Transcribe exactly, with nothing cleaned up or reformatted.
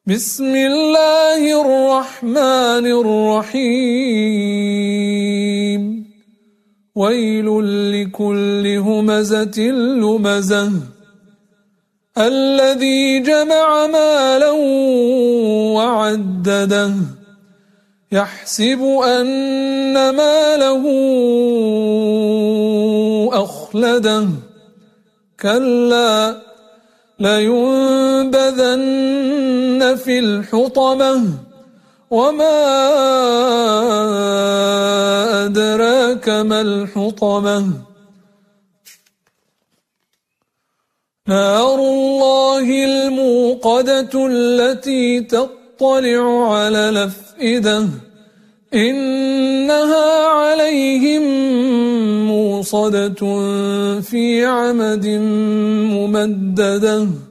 بسم الله الرحمن الرحيم ويل لكل همزة لمزة الذي جمع مالا وعدده يحسب أن ماله أخلده كلا لينبذن في الحطمة وما أدراك ما الحطمة نار الله الموقدة التي تطلع على الأفئدة إنها عليهم موصدة في عمد ممددة